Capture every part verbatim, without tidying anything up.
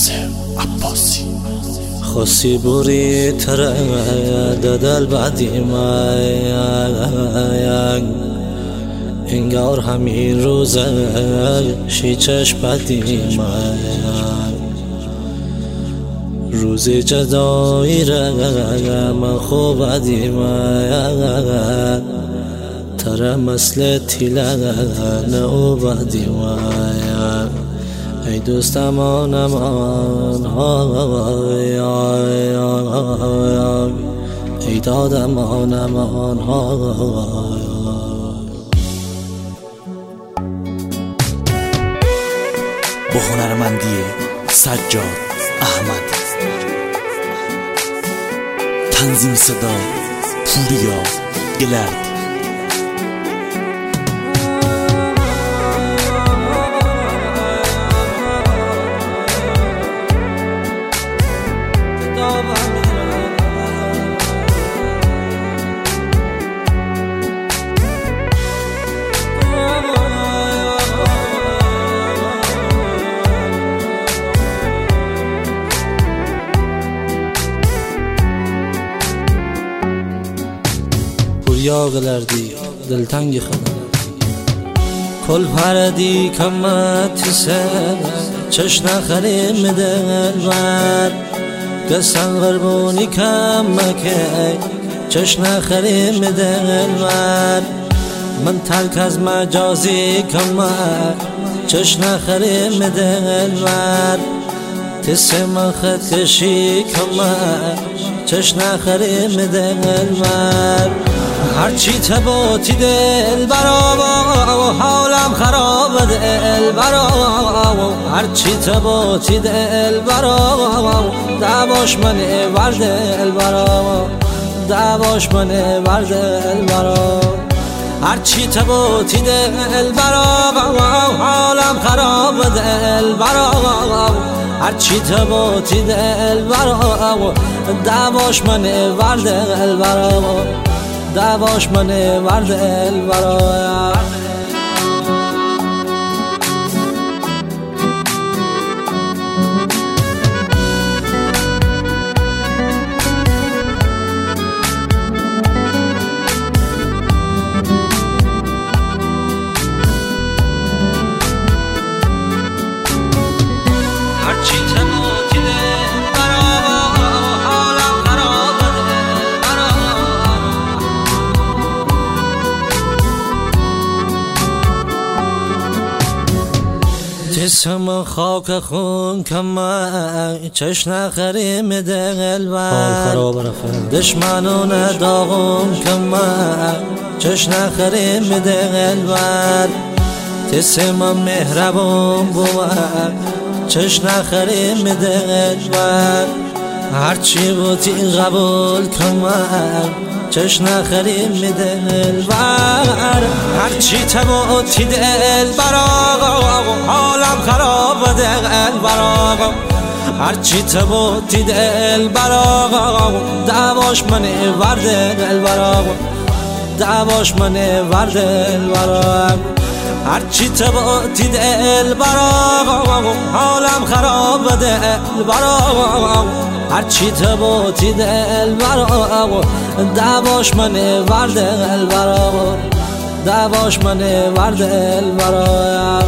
ناصر عباسی. خواستی بوری تره دل بعدی من انگار همین روزه شیچش بدی من روزی جدایی را من خوب بدی من تره مثل تیلن او بدی من ای دوست امان امان های ای داد امان امان های. با هنرمندی سجاد احمد، تنظیم صدا پوریا گلرد. پوریا گلردی دلتنگی خدا کل پردی کمت سر چش نخریم دلبر قسم غربونی کمکه چش نخریم دلبر من ترک از مجازی کمک چش نخریم دلبر تس من خط کشی کمک چش نخریم دلبر هرچی تباتی دل برا حالم خراب دل برا هرچی تباتی دل برا دعواش منه بر دل برا دعواش منه بر دل برا هرچی تباتی دل برا حالم خراب دل برا هرچی تباتی دل برا دعواش منه بر دل برا دعواش منه بر دل برا. جسم خاک خون کمه چش نخریم دل بر دشمنون داغم کمه چش نخریم دل بر تسم مهربون بود چش نخریم دل بر هرچی بودی قبول کمه چش نخریم دل بر هرچی تباتی دل برا حالم خراب دل برا هرچی تباتی دل برا دعواش منه بر دل برا دعواش منه بر دل برا هرچی تباتی دل برا حالم خراب دل برا هرچی تباتی دل برا دعواش منه بر دل برا دعواش منه بر دل برا.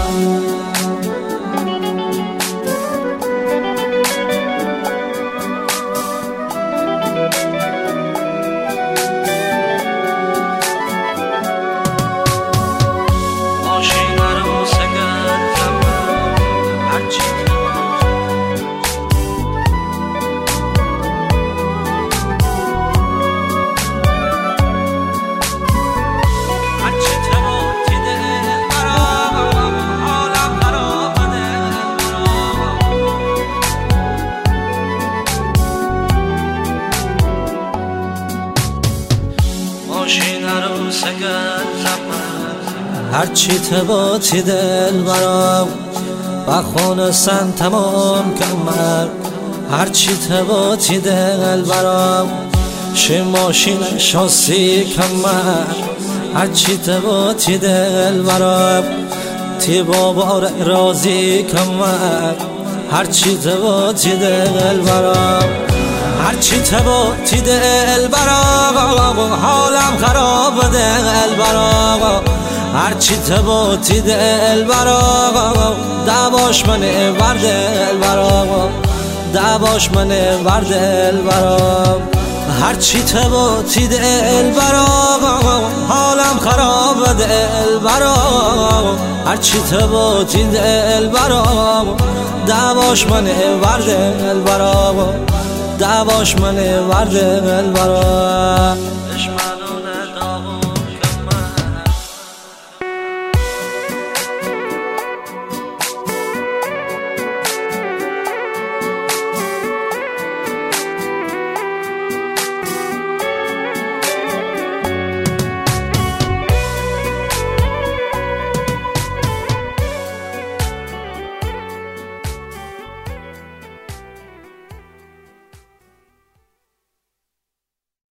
هرچی تباتی دل برام و خونستن تمام کمر هرچی تباتی دل برام شه ماشین شاسی کمر هرچی تباتی دل برام تی بابار رازی کمر هرچی تباتی دل برام، هرچی تباتی دل برام، حالم خراب دل برام، هرچی تباتی دل برام، دعواش منه ور دل برام، دعواش منه ور دل برام، هرچی تباتی دل برام، حالم خراب دل برام، هرچی تباتی دل برام، دعواش منه ور دل برام، دعواش منه ور دل برام.